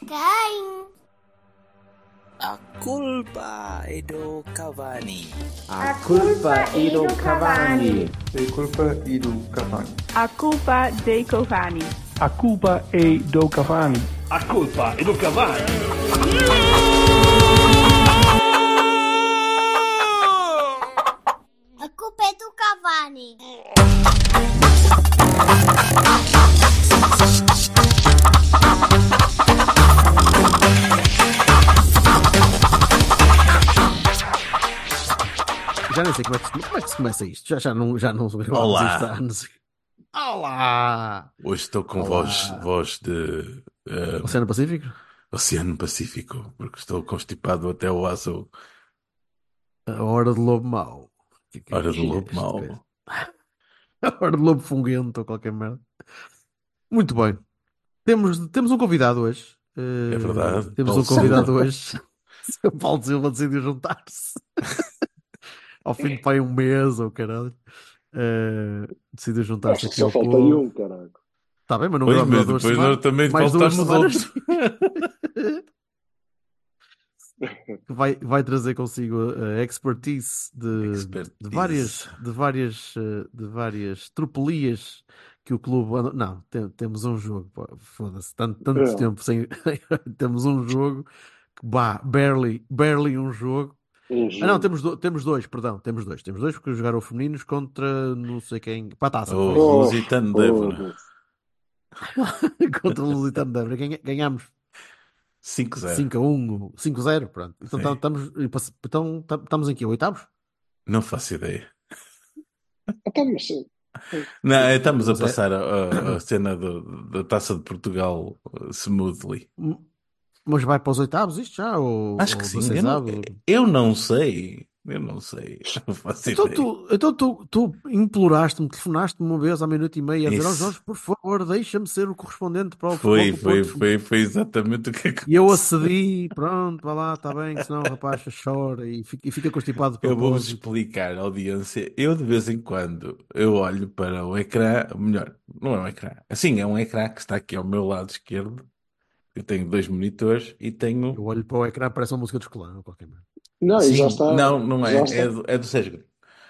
Quem? A culpa è do Cavani. A culpa è do Cavani. A culpa è do Cavani. A culpa dei Cavani. A culpa è do Cavani. A culpa è do Cavani. A culpa é do Cavani. Já nem sei como é que se começa isto. Já não Olá. isto há anos. Olá! Hoje estou com Olá. voz de Oceano Pacífico? Oceano Pacífico, porque estou constipado até o aço. A hora do lobo mau. Que Hora do é lobo isto, mau. coisa? A hora do lobo funguento ou qualquer merda. Muito bem. Temos um convidado hoje. É verdade. Temos Paulo um convidado Silva. hoje. O Paulo Silva decidiu juntar-se. Ao fim de pai um mês ou caralho. Decidiu juntar-se Acho que aqui só ao falta clube. um, caralho. Está bem, mas não Pois, gravamos há mas duas depois semanas. nós também Mais duas faltamos semanas. outros. Que vai trazer consigo a expertise de várias tropelias que o clube anda... Não, temos um jogo, pá, foda-se, tanto tempo sem... Temos um jogo que, barely um jogo. Não, temos dois, perdão, temos dois porque jogaram femininos contra não sei quem, para a taça. O Lusitano de Évora. Contra o Lusitano de Évora. Ganhámos 5-0. 5-1, 5-0, pronto. Sim. Então estamos em quê? Oitavos? Não faço ideia. Mas Não, estamos a Mas é- passar a cena da Taça de Portugal smoothly. Mas vai para os oitavos isto já? Ou, Acho ou que sim. 16 avos? Eu não sei. Não faço ideia. Então tu imploraste-me, telefonaste-me uma vez à meia-noite e meia a dizer: Isso. "Oh, Jorge, por favor, deixa-me ser o correspondente para o Foi Futebol do Porto." foi exatamente o que aconteceu. E eu acedi, pronto, vá lá, está bem, senão o rapaz chora e fica constipado pelo Eu vou-vos povo. explicar, audiência. Eu, de vez em quando, eu olho para o ecrã, melhor, não é um ecrã. Assim, é um ecrã que está aqui ao meu lado esquerdo. Eu tenho 2 monitores e tenho... Eu olho para o ecrã, parece uma música de escolar ou qualquer merda. não, e Sim, já está. não é, já está. é do Sérgio.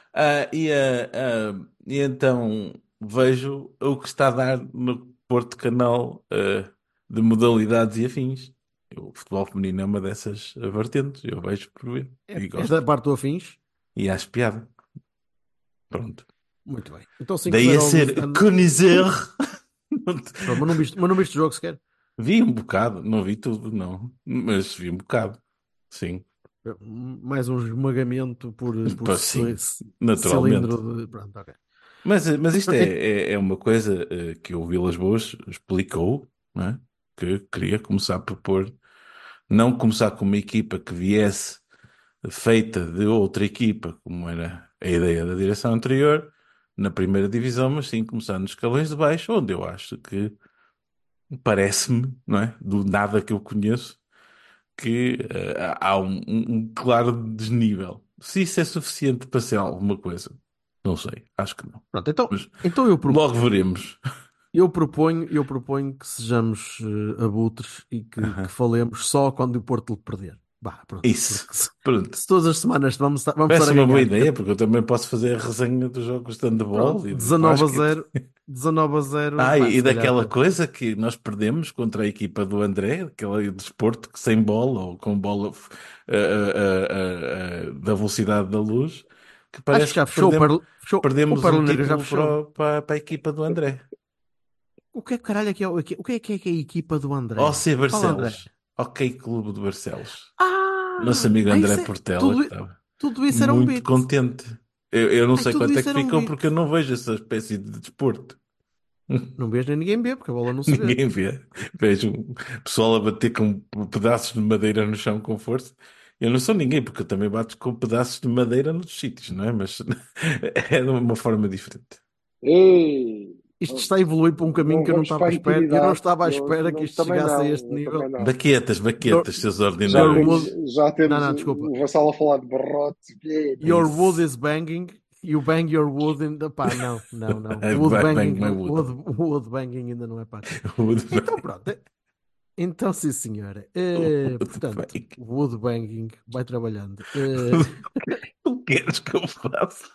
E então vejo o que está a dar no Porto Canal de modalidades e afins. O futebol feminino é uma dessas vertentes, eu vejo por ver e É gosto. da parte do afins? E acho piada. Pronto. Muito bem. Então 5-0 Daí a ao ser Lusitano. conhecer. Pronto, mas não viste o jogo sequer? Vi um bocado, não vi tudo, não. Mas vi um bocado. Sim, Mais um esmagamento por Pá, sim, cilindro naturalmente. de... Pronto, ok. Mas isto é uma coisa que o Vilas Boas explicou, não é? Que queria começar a propor, não começar com uma equipa que viesse feita de outra equipa, como era a ideia da direção anterior, na primeira divisão, mas sim começar nos escalões de baixo, onde eu acho que parece-me, não é? Do nada que eu conheço, que há um claro desnível. Se isso é suficiente para ser alguma coisa, não sei, acho que não. Pronto, Mas então logo veremos. eu proponho que sejamos abutres e que falemos só quando o Porto lhe perder. Bah, pronto. Isso, Porque pronto. se todas as semanas vamos estar Parece a uma boa ganhar. ideia, porque eu também posso fazer a resenha dos jogos de handball Pronto, e de 19-0. basquete. 19-0. Ah, pá, e se daquela calhar, coisa que nós perdemos contra a equipa do André, aquele desporto que sem bola ou com bola da velocidade da luz, que acho parece que já que fechou. O perdemos Paulo um Negra já título fechou. para a equipa do André. O que é que caralho é que é? O que é a equipa do André? OC Qual André? Barcelos. Ok, Clube de Barcelos. Ah! Nosso amigo André isso é- Portela, tudo, que estava tudo isso era um muito beat. contente. Eu não sei tudo quanto é isso que era um ficou, beat. porque eu não vejo essa espécie de desporto. Não vês nem ninguém vê, porque a bola não se vê. Ninguém vê. Vejo o pessoal a bater com pedaços de madeira no chão com força. Eu não sou ninguém, porque eu também bato com pedaços de madeira noutros sítios, não é? Mas é de uma forma diferente. Ei, Isto está a evoluir para um caminho não que eu não vamos estava para à a espera. Eu não intimidade. estava à Eu espera que isto também chegasse a não, este eu nível. também não. Baquetas, seus Já ordinários. temos Não, desculpa. o Vassal a falar de barrotes. Your Isso. wood is banging. You bang your wood in the... Pá, não. I Wood bang banging, my wood. wood banging ainda não é pá. Wood Então pronto. Então, sim, senhora. Portanto, Bem, o Woodbanging vai trabalhando. o que queres que eu faça?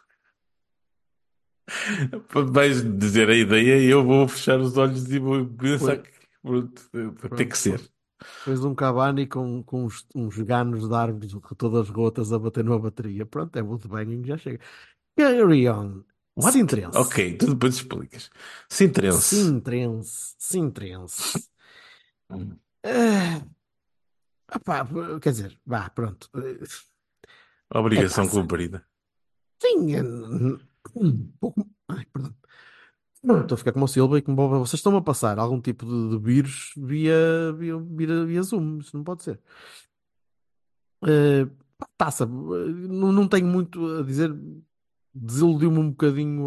Vais dizer a ideia e eu vou fechar os olhos e vou pensar Põe- que pronto, tem que Pronto, ser. pões um Cavani com uns ganos de árvores todas rotas a bater numa bateria. Pronto, é Woodbanging, já chega. Carry on. What? Sintrense. Ok, tu depois explicas. Sintrense. Sintrense. Sintrense. Hum. Ah, opá, quer dizer, vá, pronto. É Obrigação taça. cumprida. Sim, um pouco. Ai, perdão. Não, estou a ficar com uma sílaba e como vocês estão a passar algum tipo de vírus via Zoom. Isso não pode ser. Taça. Não tenho muito a dizer. Desiludiu-me um bocadinho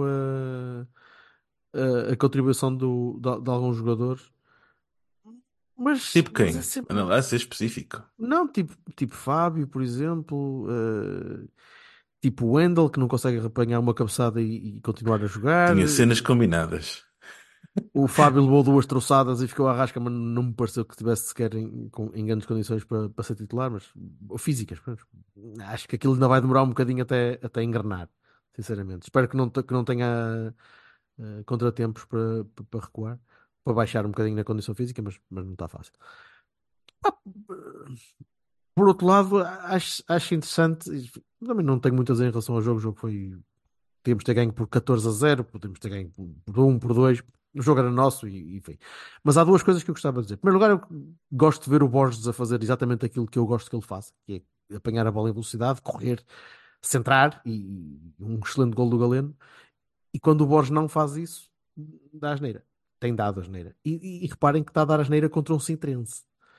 a contribuição de alguns jogadores. Tipo Mas é quem? sempre. Não, vai ser específico. Não, tipo Fábio, por exemplo. Tipo Wendel, que não consegue apanhar uma cabeçada e continuar a jogar. Tinha cenas combinadas. O Fábio levou duas troçadas e ficou à rasca, mas não me pareceu que estivesse sequer em grandes condições para ser titular, mas ou físicas. Pronto. Acho que aquilo ainda vai demorar um bocadinho até engrenar, sinceramente. Espero que não tenha contratempos para recuar, para baixar um bocadinho na condição física, mas não está fácil. Ah, por outro lado, acho interessante, também não tenho muitas em relação ao jogo, o jogo foi. Podíamos ter ganho por 14-0, podíamos ter ganho por 1, por 2. O jogo era nosso e enfim. Mas há duas coisas que eu gostava de dizer. Em primeiro lugar, eu gosto de ver o Borges a fazer exatamente aquilo que eu gosto que ele faça, que é apanhar a bola em velocidade, correr, centrar e um excelente gol do Galeno. E quando o Borges não faz isso, dá asneira. Tem dado asneira. E reparem que está a dar asneira contra um Sintrense.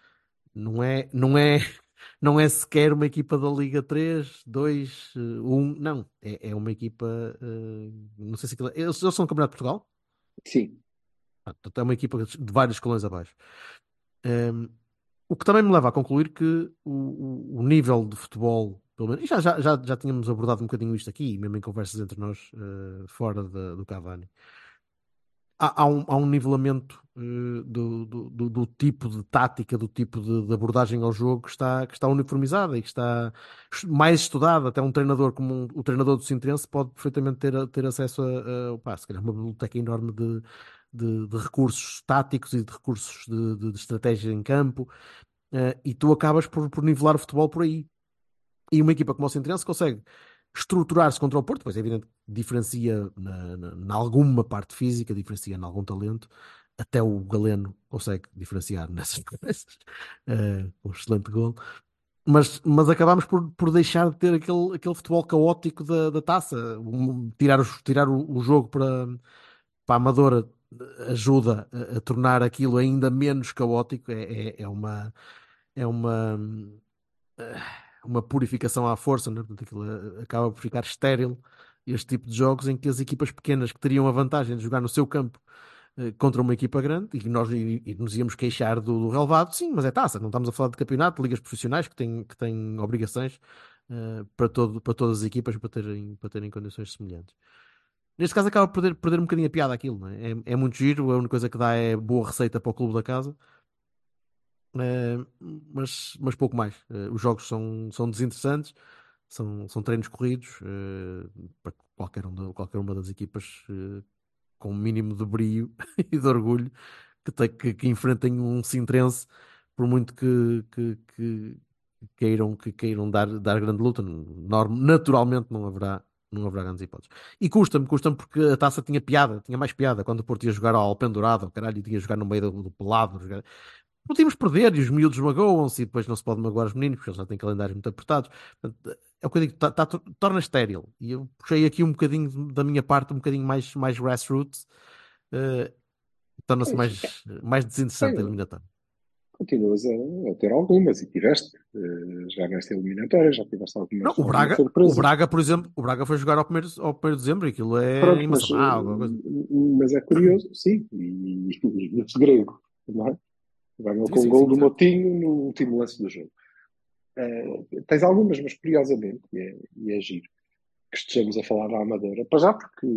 Não é sequer uma equipa da Liga 3, 2, 1, não. É uma equipa. Não sei se aquilo, eles são o Campeonato de Portugal? Sim, Portanto, é uma equipa de vários escalões abaixo. Um, o que também me leva a concluir que o nível de futebol, pelo menos, e já tínhamos abordado um bocadinho isto aqui, mesmo em conversas entre nós, fora do Cavani. Há um nivelamento do tipo de tática, do tipo de abordagem ao jogo que está uniformizada e que está mais estudada. Até um treinador como o treinador do Sintrense pode perfeitamente ter acesso pá, se calhar uma biblioteca enorme de recursos táticos e de recursos de estratégia em campo, e tu acabas por nivelar o futebol por aí. E uma equipa como o Sintrense consegue estruturar-se contra o Porto, pois é evidente que diferencia na alguma parte física, diferencia em algum talento, até o Galeno consegue diferenciar nessas coisas, um excelente gol, mas acabámos por deixar de ter aquele futebol caótico da taça. Tirar o jogo para a Amadora ajuda a tornar aquilo ainda menos caótico, é uma purificação à força, né? Portanto, aquilo acaba por ficar estéril, este tipo de jogos em que as equipas pequenas que teriam a vantagem de jogar no seu campo contra uma equipa grande e nos íamos queixar do relevado, sim, mas é taça, não estamos a falar de campeonato, de ligas profissionais que têm obrigações para todas as equipas para terem condições semelhantes. Neste caso acaba por perder um bocadinho a piada aquilo, não é? É muito giro, a única coisa que dá é boa receita para o clube da casa, eh, mas pouco mais. Os jogos são desinteressantes, são treinos corridos, para qualquer uma das equipas com um mínimo de brio e de orgulho que enfrentem um Sintrense, por muito que queiram dar grande luta. Naturalmente não haverá grandes hipóteses. E custa-me porque a taça tinha piada, tinha mais piada. Quando o Porto ia jogar ao pendurado, caralho, ia jogar no meio do pelado. Podíamos perder e os miúdos magoam-se e depois não se pode magoar os meninos porque eles já têm calendários muito apertados. Portanto, é o que eu digo, torna estéril. E eu puxei aqui um bocadinho da minha parte, um bocadinho mais grassroots, eh, torna-se pois, mais desinteressante a bem, eliminatória. continuas a ter algumas e tiveste, já nesta eliminatória, já tiveste Não, algumas O surpresas. Braga, por exemplo, o Braga foi jogar ao 1º de dezembro e aquilo é Pronto, em Massamá, alguma coisa. mas é curioso, sim, e o grego, não é? Ganhou Sim, com o sim, gol sim, do certo. Motinho no último lance do jogo. Tens algumas, mas curiosamente, e é giro, que estejamos a falar da Amadora, para já porque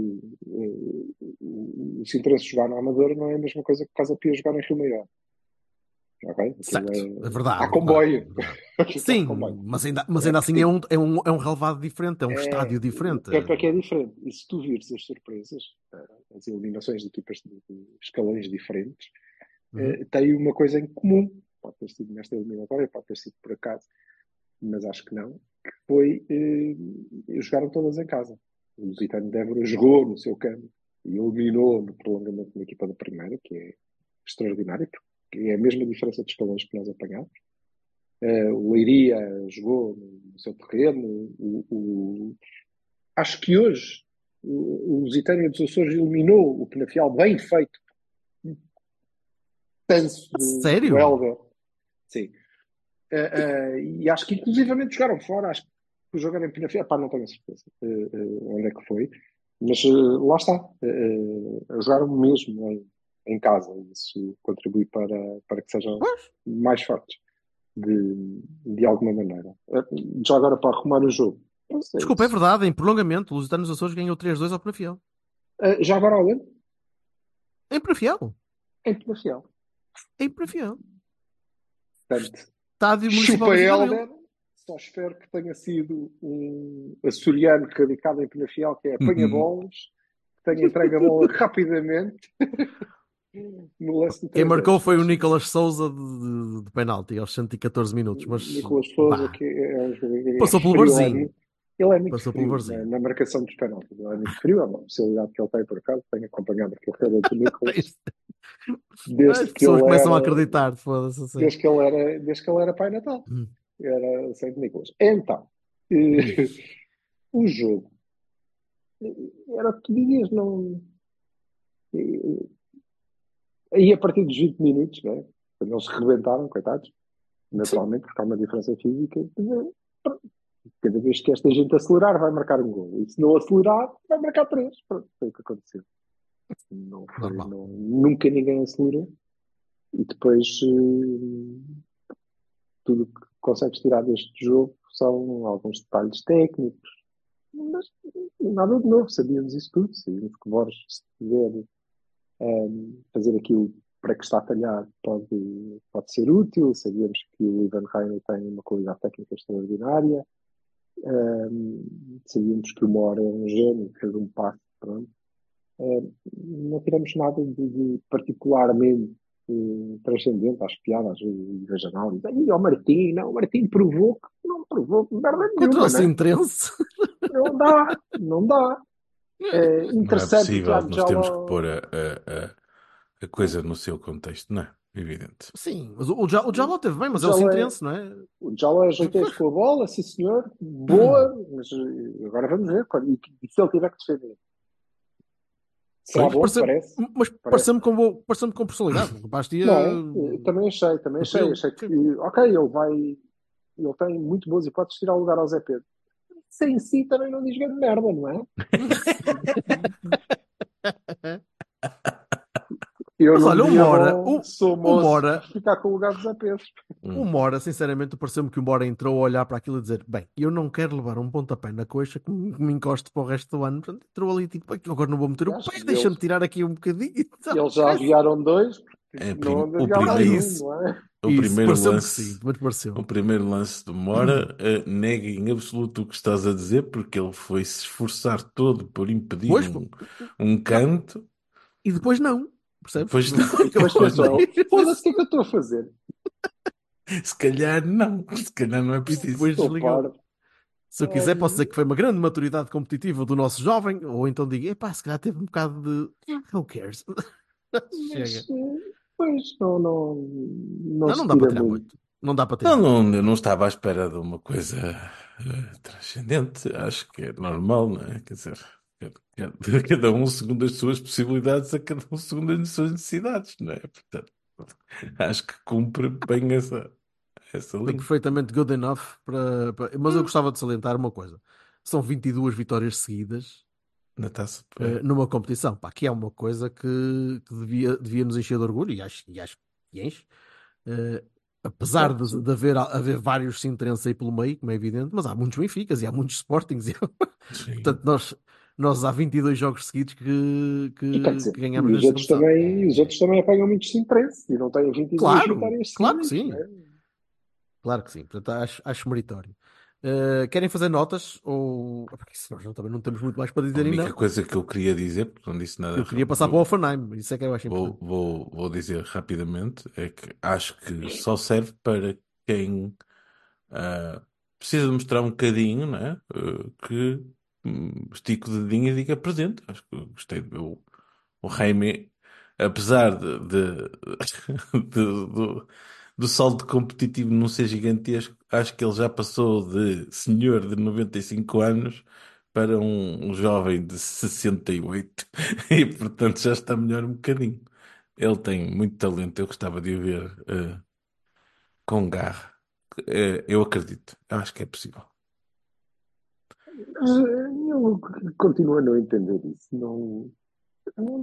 o Sintrense jogar na Amadora não é a mesma coisa que o Casa Pia jogar em Rio Maior. ok? Certo, Aquilo é verdade. há comboio. Verdade. Aquilo Sim, há comboio. mas ainda assim é um relevado diferente, é um estádio diferente. Tanto é que é diferente. E se tu vires as surpresas, as eliminações de equipas de escalões diferentes, têm uma coisa em comum. Pode ter sido nesta eliminatória, pode ter sido por acaso, mas acho que não. Que foi, jogaram todas em casa. O Lusitano de Évora jogou no seu campo e eliminou no prolongamento uma equipa da primeira, que é extraordinário, porque é a mesma diferença de escalões que nós apanhámos. O Leiria jogou no seu terreno. Acho que hoje o Lusitânia dos Açores eliminou o Penafiel bem feito. Tanso Sério? do Helder. Sim. E acho que inclusivamente jogaram fora. Acho que o jogo era em Penafiel. Pá, não tenho certeza onde é que foi. Mas lá está. Jogaram mesmo em casa. Isso contribui para que sejam mais fortes. De alguma maneira. Já agora para arrumar o jogo. Desculpa, é verdade, em prolongamento, o Lusitano dos Açores ganhou 3-2 ao Penafiel. Já agora onde? Em Penafiel. Em Penafiel. Em Penafiel. Portanto, Estádio Municipal chupa de Vila Helder. Nova. Só espero que tenha sido um açoriano radicado em Penafiel, que é apanha-bolas, que tenha entregue a bola rapidamente. No lance de Quem marcou 3-2. foi o Nicolas Souza de penalti aos 110 minutos. Mas Nicolas Souza, vá, que é um jogador que passou pelo frio, barzinho. ele é muito Passou frio pelo barzinho. na marcação dos penaltis. Ele é muito frio, é uma possibilidade que ele tem por acaso. Tenho acompanhado aquele jogador do Nicolas. Desde As que pessoas ele começam a era, acreditar, foda-se assim. desde que ele era Pai Natal. Era Santo Nicolas. Então, o jogo era o que tu dizias, não. Aí a partir dos 20 minutos, né? Quando eles se rebentaram, coitados, naturalmente, porque há uma diferença física. Cada vez que esta gente acelerar, vai marcar um gol. E se não acelerar, vai marcar três. Pronto, foi o que aconteceu. Não foi, nunca ninguém acelerou. E depois tudo que consegues tirar deste jogo são alguns detalhes técnicos. Mas nada de novo, sabíamos isso tudo. Sabíamos que o Borges, se quiser fazer aquilo para que está a talhar, pode ser útil. Sabíamos que o Ivan Reino tem uma qualidade técnica extraordinária. Sabíamos que o Mora é um gênio, fez um passo, pronto. Não tiramos nada de particularmente transcendente às piadas e às análises. E ao Martim, não, o Martim provou que não provou merda Contra nenhuma, o Sintrense. Não dá. Não é Interessante, possível, Tiago nós temos que Jaló. pôr a coisa no seu contexto, não é? Evidente. Sim, mas o Jaló teve bem, mas é o Jaló Sintrense, não é? O Jaló ajeitou-se com a bola, sim senhor, boa, mas agora vamos ver. E se ele tiver que defender? Será bom? Mas pareceu-me com personalidade. O rapaz tinha... Não, também achei. Achei que, ok, ele tem muito boas hipóteses de tirar o lugar ao Zé Pedro. Isso em si também não diz grande merda, não é? Mas olha, o Mora ficar com o lugar dos Zé Pedro. O Mora, sinceramente, pareceu-me que o Mora entrou a olhar para aquilo e dizer: bem, eu não quero levar um pontapé na coxa que me encoste para o resto do ano. Portanto, entrou ali tipo: agora não vou meter o pé, deixa-me tirar aqui um bocadinho. Eles já aviaram dois, o primeiro lance do Mora nega em absoluto o que estás a dizer, porque ele foi se esforçar todo por impedir um canto e depois não. Percebes? Depois pensou, foda-se, o que é que eu estou a fazer? Se calhar não é preciso. Depois desligou. Se eu quiser, posso dizer que foi uma grande maturidade competitiva do nosso jovem, ou então digo: epá, se calhar teve um bocado de who cares? Chega. Pois não dá para tirar muito. Não dá para tirar. Não estava à espera de uma coisa transcendente. Acho que é normal, não é? Quer dizer, cada um segundo as suas possibilidades, a cada um segundo as suas necessidades, não é? Portanto, acho que cumpre bem essa foi linha. perfeitamente good enough mas eu gostava de salientar uma coisa: são 22 vitórias seguidas na taça numa competição, pá, que é uma coisa que devia nos encher de orgulho, e acho que enche, apesar de haver vários Sintrenses aí pelo meio, como é evidente, mas há muitos Benficas e há muitos Sportings. Portanto, nós há 22 jogos seguidos E quer que dizer, ganhamos nesta versão. os outros também apagam muitos sem preço e não têm 22 vitórias Claro que seguidas, sim. não é? Claro que sim. Portanto, acho meritório. Querem fazer notas? Ou... Porque se nós também não temos muito mais para A dizer única ainda. coisa que eu queria dizer, porque não disse nada, Eu queria passar para o Offenheim. Isso é que eu acho importante. vou dizer rapidamente, é que acho que só serve para quem ah, precisa de mostrar um bocadinho, né? Que estica o dedinho e diga presente. Acho que eu gostei de ver o Raimi, apesar do salto competitivo não ser gigantesco, acho que ele já passou de senhor de 95 anos para um jovem de 68 e portanto já está melhor um bocadinho. Ele tem muito talento, eu gostava de o ver com garra. Eu acredito, eu acho que é possível. Mas eu continuo a não entender isso. Não-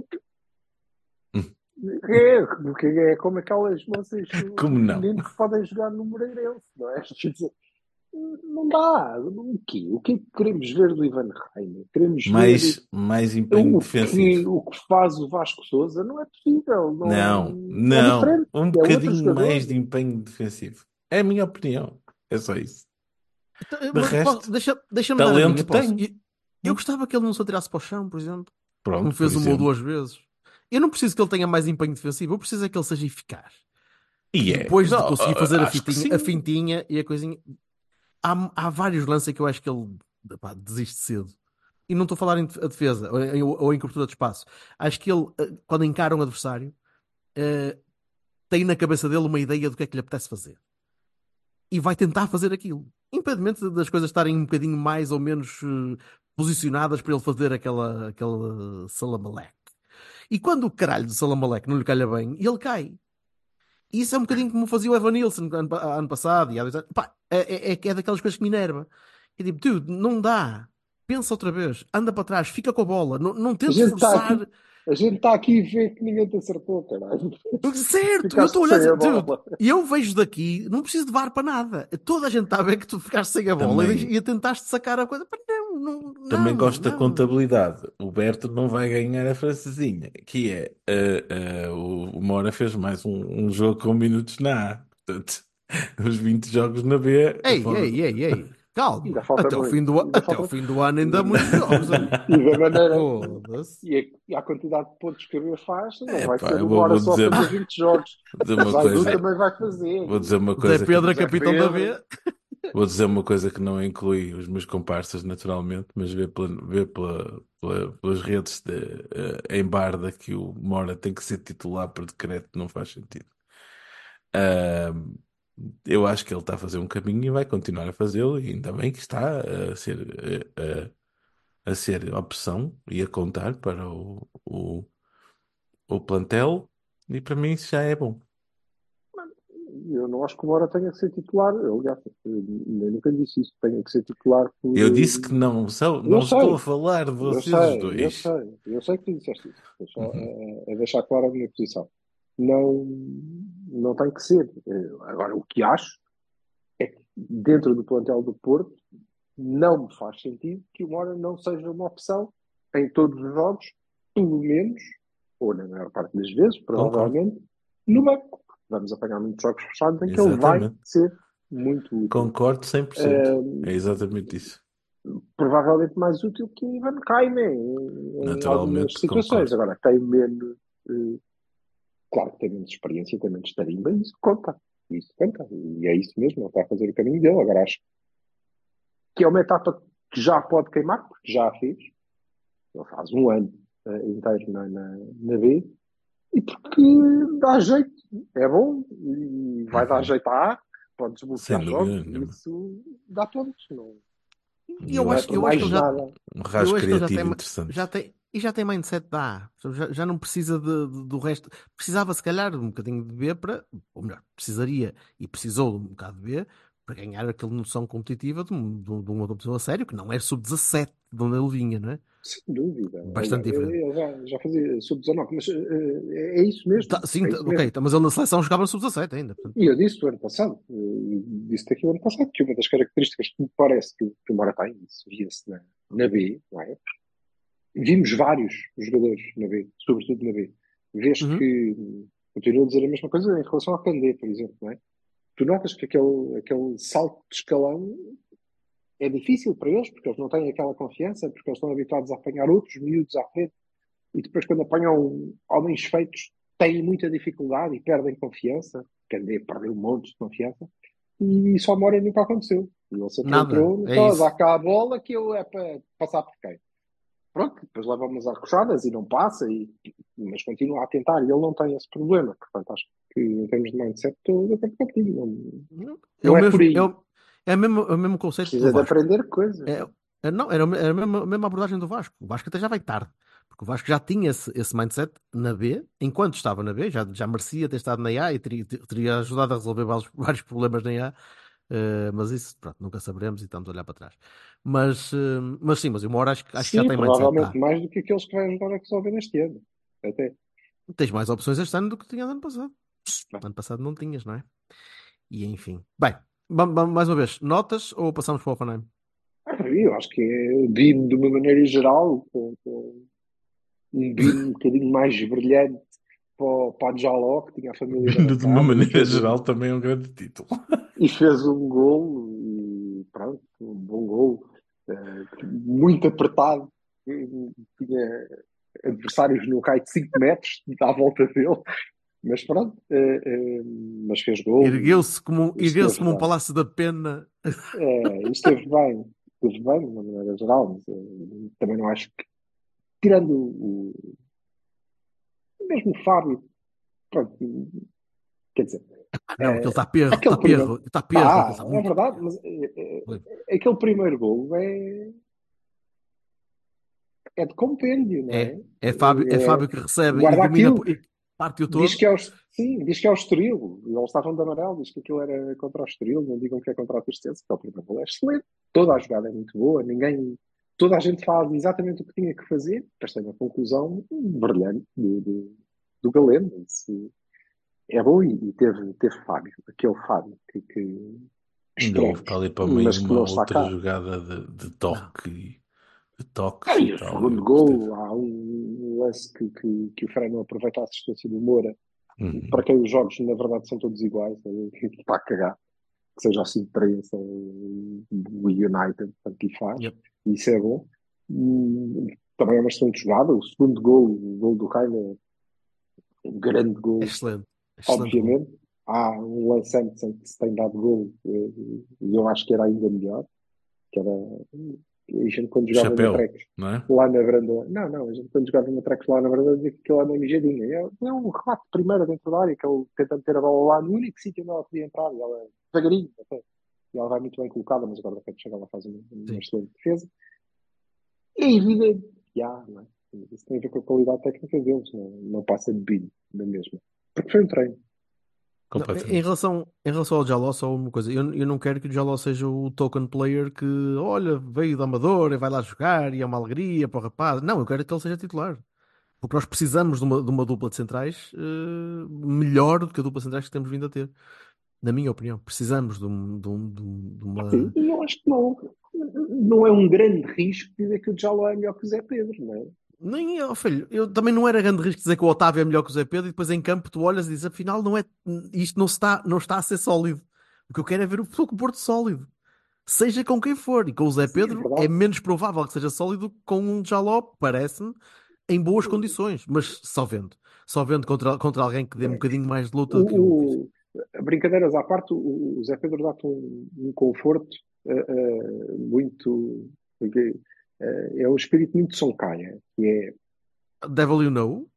é como aquelas moças, Como os não? meninos que podem jogar no Moreirense, não é? Quer dizer, não dá. O quê? O que é que queremos ver do Ivan Reina? Queremos ver Mais empenho defensivo. o que faz o Vasco Sousa? Não é possível. Não, É não. diferente. Um É outro bocadinho jogador. mais de empenho defensivo. É a minha opinião. É só isso. Então, De mas resto, deixa-me dar a minha, talento posso? tem. Eu gostava que ele não se atirasse para o chão, por exemplo. Como Pronto, por fez uma ou exemplo. duas vezes. Eu não preciso que ele tenha mais empenho defensivo. Eu preciso é que ele seja eficaz. E é. Depois de Não, conseguir fazer acho que sim. a fintinha e a coisinha. Há vários lances em que eu acho que ele desiste cedo. E não estou a falar a defesa ou em cobertura de espaço. Acho que ele, quando encara um adversário, eh, tem na cabeça dele uma ideia do que é que lhe apetece fazer. E vai tentar fazer aquilo. Independentemente das coisas estarem um bocadinho mais ou menos posicionadas para ele fazer aquela salamaleque. E quando o caralho do salamaleque não lhe calha bem, ele cai. E isso é um bocadinho como fazia o Evan Nilsson ano passado. E há 2 anos. Pá, é daquelas coisas que me enerva. É tipo, dude, não dá. Pensa outra vez. Anda para trás. Fica com a bola. Não A tentes gente está forçar. aqui, a gente está aqui e vê que ninguém te acertou, caralho. Certo, eu estou Ficaste a olhar sem a assim, dude, bola. e eu vejo daqui, não preciso de VAR para nada. Toda a gente está a ver que tu ficaste sem a bola Também, e tentaste sacar a coisa. Pá, não, também não, gosto da não. contabilidade. O Berto não vai ganhar a francesinha, que é o Mora fez mais um jogo com minutos na A. Portanto, os 20 jogos na B Ei. Ainda Calma. falta muito. Ainda Até ao falta... fim do ano ainda há muitos jogos, amigo. E da maneira. Foda-se. E a quantidade de pontos que a B faz, não vai Epá, ser eu uma hora vou só a dizer, fazer 20 jogos. vou dizer O uma Zaidu coisa, também vai fazer. vou dizer uma Zé coisa Pedro é Zé capitão da Pedro. B. vou dizer uma coisa que não inclui os meus comparsas, naturalmente, mas pelas redes em Barda que o Mora tem que ser titular por decreto não faz sentido. Ah, eu acho que ele está a fazer um caminho e vai continuar a fazê-lo, e ainda bem que está a ser opção e a contar para o plantel, e para mim isso já é bom. Eu não acho que o Mora tenha que ser titular. Aliás, eu nunca disse isso. Tenha que ser titular por. Eu disse que não, não Eu estou a sei, falar de eu vocês os sei, eu dois. sei. Eu sei que tu disseste isso. É só Uhum. deixar clara a minha posição. Não, não tem que ser. Agora, o que acho é que dentro do plantel do Porto não me faz sentido que o Mora não seja uma opção em todos os jogos, pelo menos, ou na maior parte das vezes, Concordo, provavelmente, no banco. Vamos apanhar muitos jogos fechados em que ele vai exatamente. ser muito útil. Concordo 100%. É exatamente isso. Provavelmente mais útil que o Ivan Raime em algumas Naturalmente, situações. concordo. Agora, tem menos, claro que tem menos experiência, tem menos tarimba, e isso conta. Isso conta. E é isso mesmo, ele está a fazer o caminho dele. Agora, acho que é uma etapa que já pode queimar, porque já a fez. Ele faz um ano inteiro na B, e porque dá jeito, é bom, e vai dar Uhum. jeito à A, pode Sem desbloquear dúvida jogos, e nenhuma. isso dá pontos. Não, E Eu eu não é acho, por eu acho que mais ele já, nada. Um eu rasgo acho que ele criativo interessante. já tem mindset da A. Já não precisa do resto. Precisava, se calhar, de um bocadinho de B para, ou melhor, precisaria e precisou de um bocado de B para ganhar aquela noção competitiva de uma competição a sério, que não é sub-17 de onde ele vinha, não é? Sem dúvida. Aliás, Bastante diferente. ele já fazia sub-19, mas é isso mesmo. Sim, É isso ok, mesmo. mas ele na seleção jogava no sub-17 ainda. Portanto. E eu disse o ano passado, disse aqui o ano passado, que uma das características que me parece que o Mora tem, isso via-se na B, não é? vimos vários jogadores na B, sobretudo na B. Vês que continuo a dizer a mesma coisa em relação ao Candé, por exemplo, não é? Tu notas que aquele salto de escalão é difícil para eles, porque eles não têm aquela confiança, porque eles estão habituados a apanhar outros miúdos à frente, e depois quando apanham homens feitos têm muita dificuldade e perdem confiança. Candé perdeu um monte de confiança, e só Mourinho nunca aconteceu. E ele sempre entrou, dá cá a bola que eu é para passar por quem? Pronto, depois leva umas arrochadas e não passa, mas continua a tentar, e ele não tem esse problema. Portanto, acho que em termos de mindset estou de acordo contigo. Não é por aí. É o mesmo conceito Precisa do Vasco. de aprender coisas. Não, era a mesma abordagem do Vasco. O Vasco até já vai tarde, porque o Vasco já tinha esse mindset na B, enquanto estava na B, já merecia ter estado na A e teria ajudado a resolver vários problemas na A. Mas isso, pronto, nunca saberemos e estamos a olhar para trás. Mas sim, mas uma hora acho que já tem mindset. Provavelmente mais do que aqueles que vai ajudar a resolver este ano. Até. Tens mais opções este ano do que tinha no ano passado. Ano passado não tinhas, não é? E enfim. Bem, mais uma vez, notas ou passamos para o Oppenheim? Eu acho que é Bino de uma maneira geral, com um Bino um bocadinho mais brilhante para a Jaló, que tinha a família Bino de uma maneira geral também é um grande título. E fez um golo, e pronto, um bom golo, muito apertado, tinha adversários no raio de 5 metros à volta dele, mas pronto, mas fez golo. Ergueu-se como um palácio da pena. Esteve bem de uma maneira geral, mas também não acho que, tirando mesmo o Fábio, pronto, quer dizer, não, porque ele está perro. É verdade, mas aquele primeiro golo é de compêndio, não é? É Fábio que recebe e domina e parte-o todo. Diz que é o Estoril. Eles estavam de amarelo, diz que aquilo era contra o Estoril, não digam que é contra a Tristeza, porque o primeiro golo é excelente. Toda a jogada é muito boa, toda a gente faz exatamente o que tinha que fazer, depois tem uma conclusão brilhante do Galeno. É bom, e teve Fábio, aquele Fábio que ainda houve para ali para o meio uma outra jogada de toque. E o segundo gol, há um lance que o Fran não aproveita a assistência do Moura, para quem os jogos na verdade são todos iguais, está a cagar, que seja assim de prensa, o United, tanto lhe faz, e isso é bom. Também é uma excelente jogada. O segundo gol, o gol do Rainer, um grande gol. Excelente obviamente. Gol. Há um lance antes em que se tem dado gol, e eu acho que era ainda melhor, que era a gente quando jogava no Trex lá na varanda. Não, a gente quando jogava no Trex lá na varanda dizia que aquilo era uma mijadinha. É um remate de primeira dentro da área, que ele tenta meter a bola lá no único sítio onde ela podia entrar, e ela devagarinho até. E ela vai muito bem colocada, mas agora quando chega ela faz uma excelente defesa. É evidente que não é? Isso tem a ver com a qualidade técnica deles, não passa de bilho da mesma. Porque foi um treino. Não, em relação ao Jaló, só uma coisa, eu não quero que o Jaló seja o token player que, olha, veio do Amador e vai lá jogar e é uma alegria para o rapaz. Não, eu quero que ele seja titular. Porque nós precisamos de uma dupla de centrais melhor do que a dupla de centrais que temos vindo a ter. Na minha opinião, precisamos de uma... Sim, e eu acho que não é um grande risco dizer que o Jaló é melhor que o Zé Pedro, não é? Nem eu, filho, eu também não era grande risco dizer que o Otávio é melhor que o Zé Pedro e depois em campo tu olhas e dizes, afinal isto não está a ser sólido. O que eu quero é ver o Futebol Clube do Porto sólido. Seja com quem for. E com o Zé Pedro é menos provável que seja sólido que com um Jaló, parece-me, em boas condições. Mas só vendo contra alguém que dê um bocadinho mais de luta do que brincadeiras à parte, o Zé Pedro dá-te um conforto muito... é um espírito muito Soncaia, que é... Devil you know?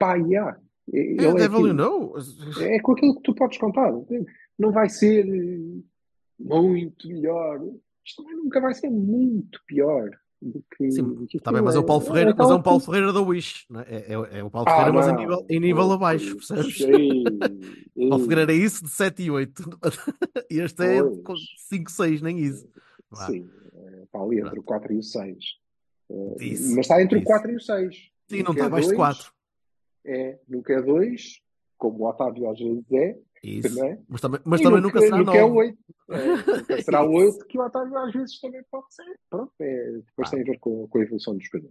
Devil you know? É com aquilo que tu podes contar. Não vai ser muito melhor. Isto nunca vai ser muito pior do que... Sim, está bem, mas é o Paulo Ferreira, mas é um Paulo Ferreira da Wish, não é? É o Paulo Ferreira, mas em nível abaixo, percebes? O Paulo Ferreira é isso de 7 e 8. E este é com 5, 6, nem isso. Sim, está ali entre o 4 e o 6. Mas está entre o 4 e o 6. Sim, não está abaixo de 4. Nunca é 2, como o Otávio às vezes é. Isso. Também. Mas também nunca será 9. Nunca é 8. Nunca será 8, que o Otávio às vezes também pode ser. Pronto, depois tem a ver com a evolução dos jogadores.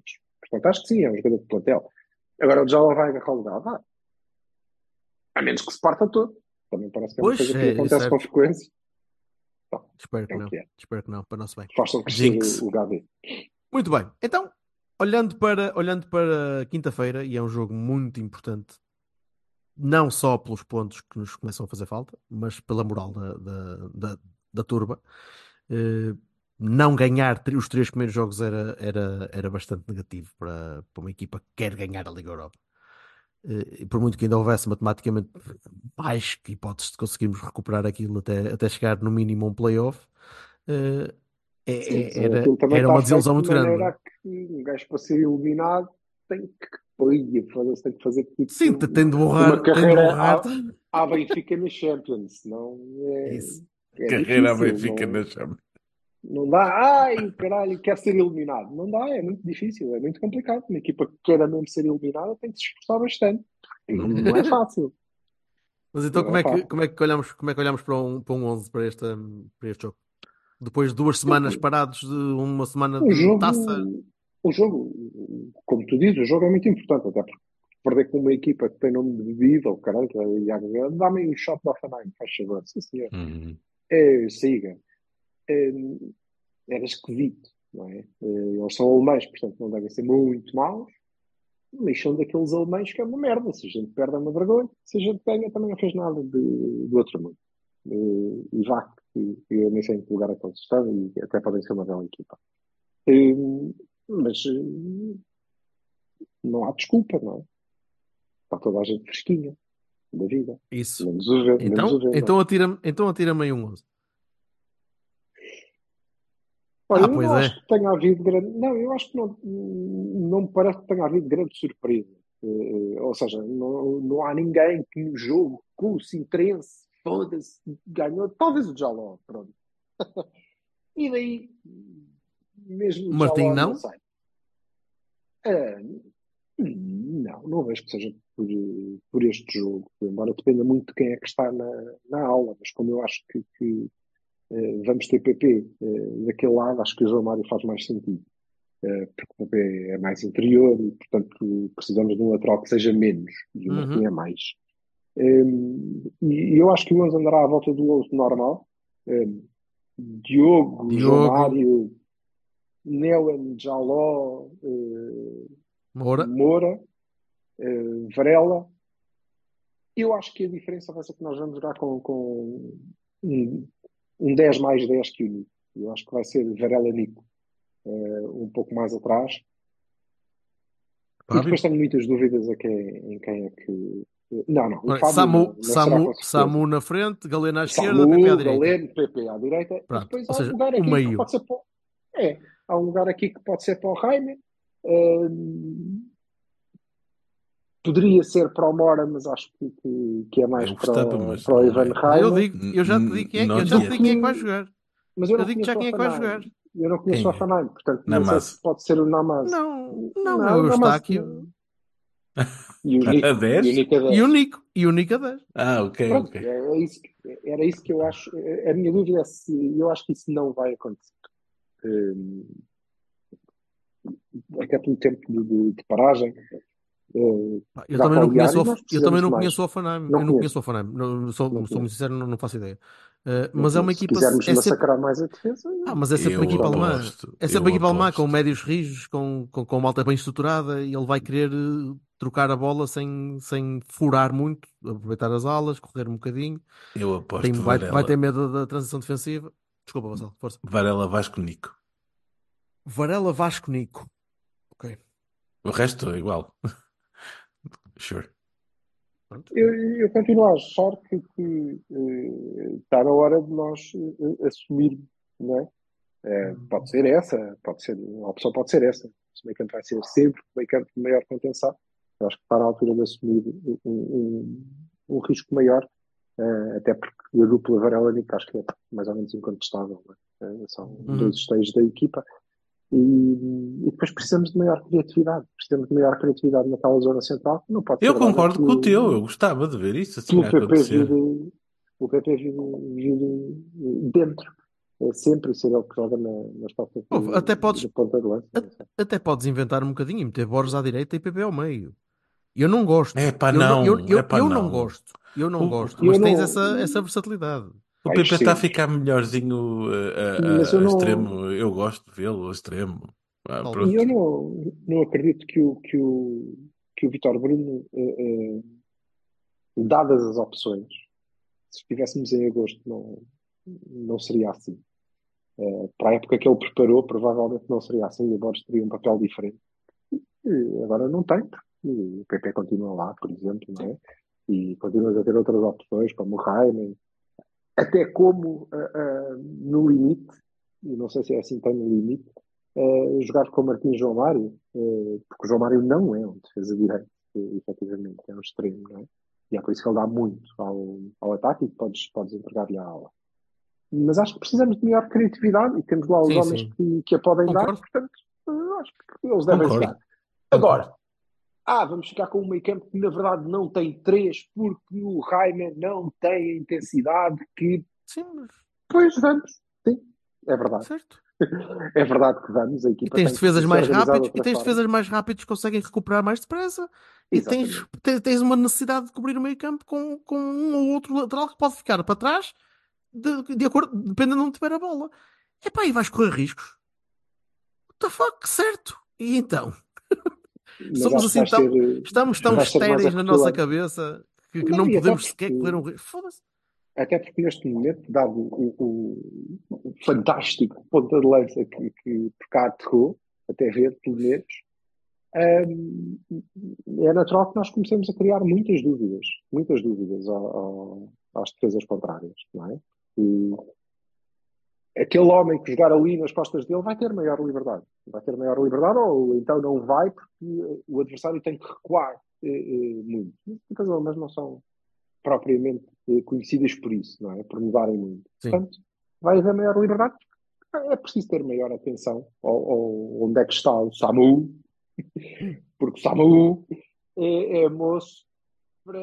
Portanto, acho que sim, é um jogador de plantel. Agora o Jaló vai agarrar o lugar, vai. A menos que se parta todo. Também parece que é uma Pois, coisa que acontece com certo. frequência. Bom, Espero é que o não. que é. Espero que não, para o nosso bem. Façam crescer Jinx. o Gavi. Muito bem. Então, olhando para quinta-feira, e é um jogo muito importante, não só pelos pontos que nos começam a fazer falta, mas pela moral da turba. Eh, não ganhar os 3 primeiros jogos era bastante negativo para uma equipa que quer ganhar a Liga Europa. E por muito que ainda houvesse matematicamente mais que hipóteses de conseguirmos recuperar aquilo até chegar no mínimo a um playoff, eh, Sim, mas era, aquilo também era está uma feito desilusão de muito grande, não maneira é? a que um gajo para ser eliminado tem que, tem que fazer Sim, tipo tem de uma borrar, tem de carreira borrar. à Benfica na Champions, senão Isso. é Carreira difícil. Benfica na chama. Não dá, ai caralho, quer ser eliminado. Não dá, é muito difícil, é muito complicado. Uma equipa que queira mesmo ser eliminada tem que se esforçar bastante. Não é fácil. Mas então Não é fácil. como é que olhamos para um 11 para este jogo? Depois de 2 semanas parados, de uma semana O de taça. jogo, como tu dizes, o jogo é muito importante, até porque perder com uma equipa que tem nome de bebida, ou caralho, que é o Iago Guedes, dá-me um shot de Offenheim, faz favor. Sim, senhor. Uhum. Siga. É, era esquisito, não é? Eles são alemães, portanto não devem ser muito maus, mas são daqueles alemães que é uma merda. Se a gente perde é uma vergonha, se a gente ganha também não fez nada do outro mundo. E vá, que eu nem sei em que lugar é que eles estão e até podem ser uma bela equipa. Mas não há desculpa, não é? Está toda a gente fresquinha da vida. Isso. Menos o ver, menos o ver, não é? Então atira-me aí um 11. Olha, eu Pois não acho é. que tenha havido grande. Não, eu acho que não me parece que tenha havido grande surpresa. Ou seja, não há ninguém que no jogo, com o Sintrense, foda-se, ganhou. Talvez o Jaló, pronto. E daí, mesmo O o Martim Jaló, não não? sei. Ah, não vejo que seja por este jogo, embora dependa muito de quem é que está na aula, mas como eu acho que vamos ter PP daquele lado, acho que o João Mário faz mais sentido, porque o PP é mais interior e, portanto, precisamos de um lateral que seja menos, e o Martim Uhum. é mais. E eu acho que o 11 andará à volta do 11 normal. Diogo, João Diogo, Mário, Neuen, Jaló, Moura. Moura, Varela. Eu acho que a diferença vai ser que nós vamos jogar com um 10 mais 10 que o Nico. Eu acho que vai ser Varela Nico um pouco mais atrás. E Fábio. depois tenho muitas dúvidas em quem é que. Não, o Ora, Fábio não será com certeza. Samu na frente, Galeno à esquerda, PP à Samu, direita. Galeno, PP à direita. E Pronto. depois Ou há um seja, lugar o aqui que meio. pode ser para. Há um lugar aqui que pode ser para o Jaime. Poderia ser para o Mora, mas acho que é mais Eu gostava, mas para o não Ivan é. Mas Reimer. eu já te digo quem é, Not eu já te yet. digo quem é que vai jogar. Mas eu Eu não digo já conheço o quem é que vai jogar. Offenheim. Eu não conheço o Quem é? Offenheim, portanto não sei Namaz. se pode ser o Namaz. Não, Não, é o o Namaz Eustáquio e o A Nico. 10? E o Nico a e 10. O Nico a 10. Ah, ok, Pronto, ok. era isso que eu acho. A minha dúvida é se eu acho que isso não vai acontecer. Até pelo tempo de paragem. Eu Dá também para não aliar conheço, e nós eu também precisamos de não mais. conheço o Hoffenheim. Não Eu não conheço conheço, o Hoffenheim. Sou não muito conheço, sincero, não faço ideia. não Mas é uma conheço. Se equipa. quisermos É sempre, massacrar mais a defesa, mas é sempre uma Eu equipa alemã. aposto. É sempre uma Eu equipa alemã com aposto. médios rijos, com malta bem estruturada e ele vai querer trocar a bola sem furar muito, aproveitar as alas, correr um bocadinho. Eu aposto Vai ter Varela. medo da transição defensiva. Desculpa, Vassal, força. Varela Vasco Nico. Varela Vasco Nico. Ok. O resto é igual. Sure. Pronto. eu continuo a achar que está na hora de nós assumir, não é? Pode ser essa, a opção pode ser essa. Se o meio campo vai ser sempre o meio campo de maior contenção, eu acho que está na altura de assumir um risco maior, até porque a dupla Varela-Nico acho que é mais ou menos incontestável, não é? São dois esteios da equipa. E depois precisamos de maior criatividade. Precisamos de maior criatividade naquela zona central. Não pode Eu ser dada concordo com o teu. Eu gostava de ver isso assim pelo a PP acontecer. vir dentro. sempre ser ele que joga nas costas Até podes, da ponta de lança. até podes inventar um bocadinho e meter Borges à direita e PP ao meio. Eu não gosto. É pá, Eu não, não. eu É pá, não não. gosto. Eu não gosto. eu Mas tens não- essa versatilidade. O Pá, PP está a excelente. ficar melhorzinho Mas eu a não, extremo. Eu gosto de vê-lo a extremo. Ah, Talvez. e eu pronto. não acredito que o Vítor Bruno, dadas as opções, se estivéssemos em agosto, não seria assim. Para a época que ele preparou, provavelmente não seria assim. O Borges teria um papel diferente. E agora não tem, porque o PP continua lá, por exemplo, não é? E continuas a ter outras opções, como o Raimem, até como no limite, e não sei se é assim tão no limite, jogar com o Martins João Mário, porque o João Mário não é um defesa direito, efetivamente, é um extremo, não é? E é por isso que ele dá muito ao ataque e podes entregar-lhe a ala. Mas acho que precisamos de maior criatividade e temos lá os Sim, homens sim. que a podem dar, Concordo. portanto, acho que eles devem Concordo. jogar. Agora, vamos ficar com um meio campo que na verdade não tem três, porque o Raimem não tem a intensidade que. Sim, mas Pois vamos, sim, é verdade. certo. É verdade que vamos, a E equipa tens tem que defesas se mais organizar de rápidos, outra e tens forma. defesas mais rápidos que conseguem recuperar mais depressa. E tens uma necessidade de cobrir o meio campo com um ou outro lateral que pode ficar para trás, de acordo, dependendo de onde tiver a bola. Epá, e vais correr riscos. What the fuck, certo? E então? Mas Somos acho que assim estamos tão vais ser mais estéreis na nossa acutilante. cabeça que Não, não e podemos sequer correr um risco. Foda-se. até porque neste momento, dado o fantástico ponta de lança que por cá aterrou, até ver, pelo menos, é natural que nós comecemos a criar muitas dúvidas às defesas contrárias, não é? E aquele homem que jogar ali nas costas dele vai ter maior liberdade. Vai ter maior liberdade ou então não vai porque o adversário tem que recuar muito. Muitas mas não são propriamente conhecidas por isso, não é? Por mudarem muito. Sim. Portanto, vai haver maior liberdade. É preciso ter maior atenção ao onde é que está o Samu, porque o Samu é moço para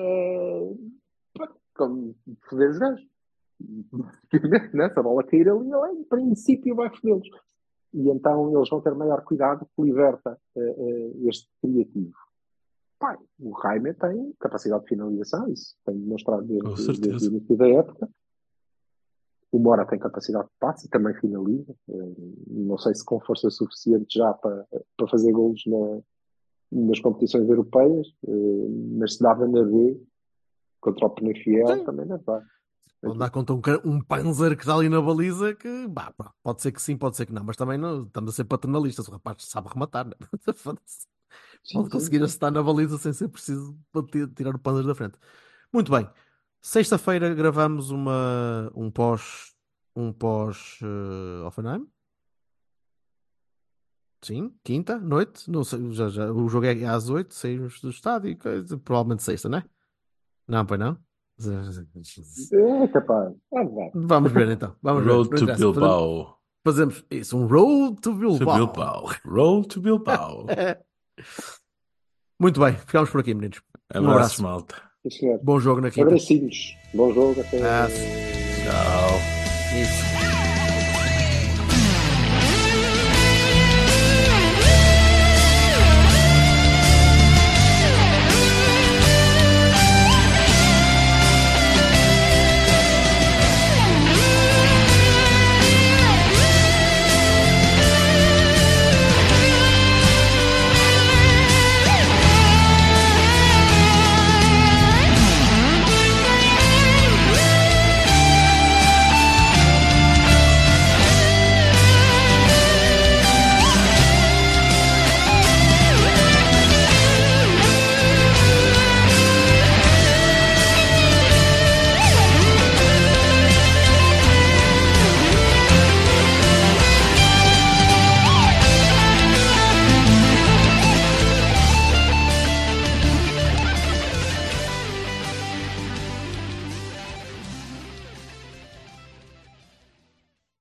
como foder os gajos. Né? Se a bola cair ali, ele em princípio vai fodê-los. E então eles vão ter maior cuidado que liberta este criativo. Pai, o Raimem tem capacidade de finalização, isso tem demonstrado desde o início da época. O Mora tem capacidade de passe e também finaliza. Não sei se com força suficiente já para fazer golos nas competições europeias, mas se dava na B contra o Penafiel também deve dar. Pode dar contra um Panzer que está ali na baliza que, pode ser que sim, pode ser que não, mas também não estamos a ser paternalistas. O rapaz sabe rematar, né? Pode conseguir acertar na baliza sem ser preciso para tirar o Panzer da frente. Muito bem. Sexta-feira gravamos um pós Offenheim. Sim, quinta, noite. Não sei, já, o jogo é às 8, saímos do estádio. Provavelmente sexta, não é? Não, pois não? É capaz. Vamos ver então. Vamos Road ver. to Bilbao. Fazemos isso, um Road to Bilbao. Road to Bilbao. Muito bem, ficamos por aqui, meninos. Um abraço. Malta. Isso é. Bom jogo na quinta. Abracinhos. Bom jogo. Até. Tchau. Isso.